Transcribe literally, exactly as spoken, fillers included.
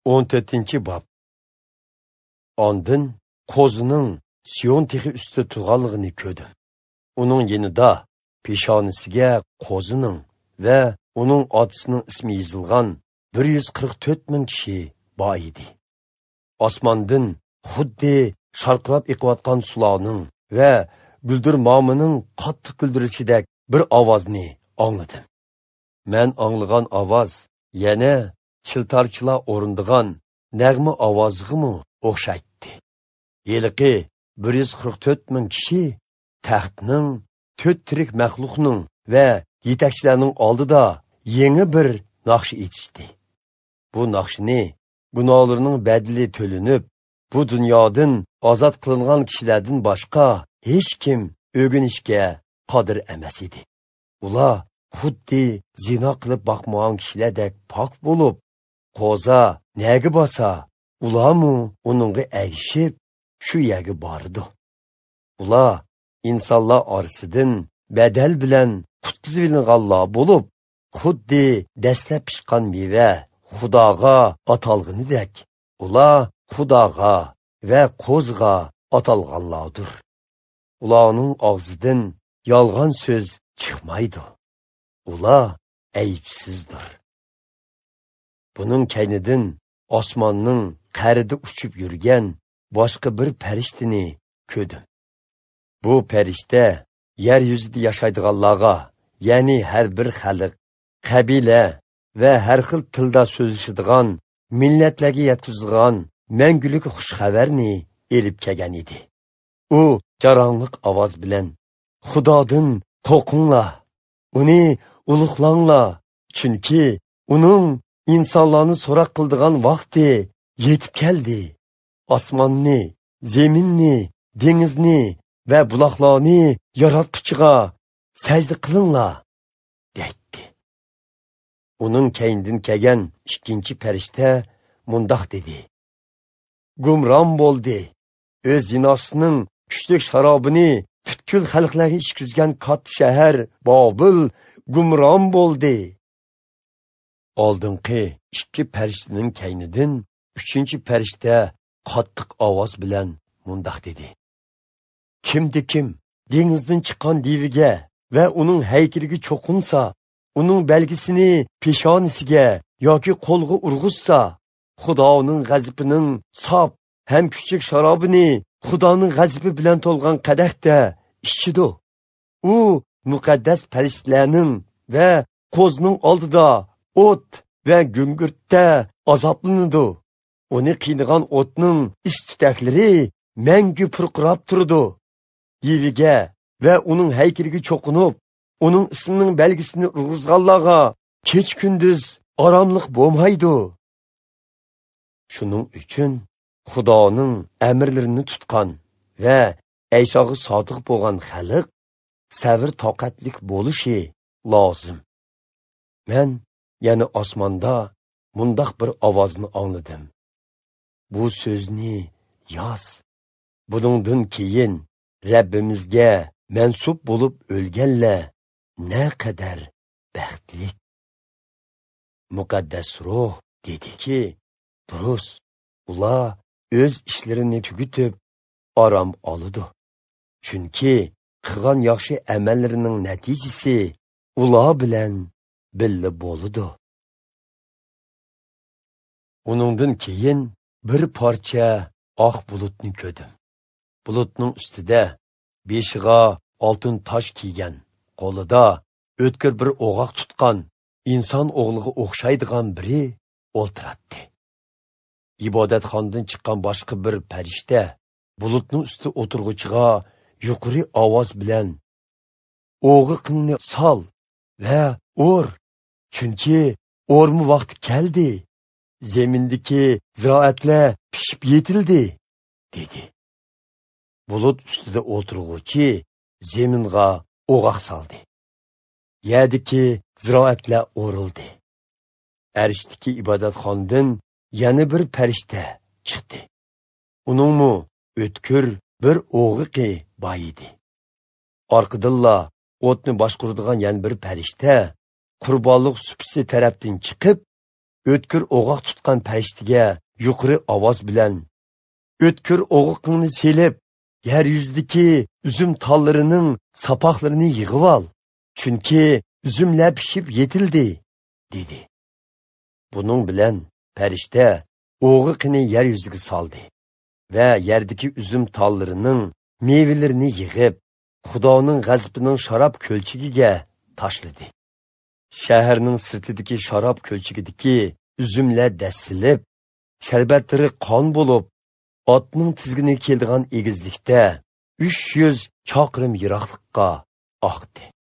o'n to'rtinchi bob. Ondan qo'zining Sion tegi ustida turganligini ko'rdim. Uning yanida peshonasiga qo'zining va uning otasining ismi yozilgan bir yuz qirq to'rt ming kishi bor edi. Osmondan xuddi sharqirab eqiyotgan sularning va guldir momining qattiq guldirishidek bir ovozni angladim. Men anglagan ovoz yana chiltarchilar o'rindigan nag'ma ovozig'imi o'xshaydi. Yeliqi bir yuz qirq to'rt ming kishi taxtning, to'rt tirik maxluqning va yetakchilarning oldida yangi bir naqsh etishdi. Bu naqshni gunohlarning badili to'linib, bu dunyodan ozod qilingan kishilardan boshqa hech kim o'rganishga qodir emas edi. Ular xuddi zina qilib boqmagan kishilardek pok bo'lib, qo'za nega bosa, ularmu uningga erishib shu yerga bordi. Ular insonlar orasidan badal bilan qutqizib olinganlar bo'lib, xuddi dastlab pishgan meva Xudoga atalganidek, ular Xudoga va qo'zga atalganlardir. Ularning og'zidan yolg'on so'z chiqmaydi. Ular aybsizdir. Buning kaynidan osmonning qa'rida uchib yurgan boshqa bir farishtani ko'rdim. Bu farishta yer yuzida yashaydiganlarga, ya'ni har bir xalq, qabila va har xil tilda so'zlashadigan millatlarga yetkazgan mangulik xush xabarni elib kelgan edi. U jarangliq ovoz bilan: "Xudodan qo'rqinglar, uni ulug'langlar, chunki uning insonlarni so'roq qiladigan vaqti yetib keldi. Osmonni, zaminni, dengizni va buloqlarni yaratquchiga sajda qilinglar" dedi. Uning keynidan kelgan ikkinchi farishta mundoq dedi: "Gumron bo'ldi. O'z zinosining kuchli sharobini butkul xalqlarga ichkizgan katta shahar Bobil gumron bo'ldi." Oldingi ikki farishtaning keynidan uchinchi farishta qattiq ovoz bilan mundoq dedi: "Kimdi kim dengizdan chiqqan deviga va uning haykaliga cho'qinsa, uning belgisini peshonasiga yoki qo'lga urg'izsa, Xudoning g'azabining sof ham kuchlik sharobini Xudoning g'azabi bilan to'lgan qadahda ichidi. U muqaddas farishtalarning va qo'zning oldida o't va gungurtda azoblanadi. Uni qiynagan o'tning ish-tutaklari mangu purqirab turdi. Deviga va uning haykaliga cho'qinib, uning ismining belgisini urg'izganlarga kech kunduz oromlik bo'lmaydi. Shuning uchun Xudoning amrlarini tutgan va Aysoga sodiq bo'lgan xalq sabr toqatlik bo'lishi lozim. Men yana osmonda mundoq bir ovozni angladim: "Bu so'zni yoz. Buningdan keyin Rabbimizga mansub bo'lib o'lganlar ne qadar baxtli." Muqaddas ruh dediki, durust, ular o'z ishlarini tugitib orom oladi. Chunki qilgan yaxshi amallarining natijasi ular bilan birga bo'ladi. Uningdan keyin bir parcha oq bulutni ko'rdim. Bulutning ustida beshiga oltin tosh kiygan, qo'lida o'tkir bir o'g'oq tutgan inson o'g'liga o'xshaydigan biri o'ltiratdi. Ibodatxonadan chiqqan boshqa bir farishta bulutning ustida o'tirg'uchiga yuqori ovoz bilan: "O'g'iqni sol va o'r, chunki o'rmi vaqti keldi. Zamindagi ziroatlar pishib yetildi" dedi. Bulut ustida o'tirg'uchi zaminga o'g'oq soldi. Yerdagi ziroatlar o'rildi. Arishdagi ibodatxonadan yana bir farishta chiqdi. Uningmi o'tkir bir o'g'iqi bor edi. Orqadilla o'tni boshquradigan yana bir farishta qurbonlik supisi tarafdan chiqib, o'tkir o'g'oq tutgan pashtiga yuqori ovoz bilan o'tkir o'g'oqingni selib, yer yuzidagi uzum tollarining sapoqlarini yig'ib ol, chunki uzumlar pishib yetildi, dedi. Buning bilan farishta o'g'oqini yer yuziga soldi va yerdagi uzum tollarining mevalarini yig'ib, Xudoning g'azabining sharob ko'lchigiga tashladi. Shaharning sirtidagi sharob ko'lchigidagi uzumlar dasilib, sharbatlari qon bo'lib, otning tizginiga keladigan egizlikda uch yuz chaqirim yiroqlikqa oqdi.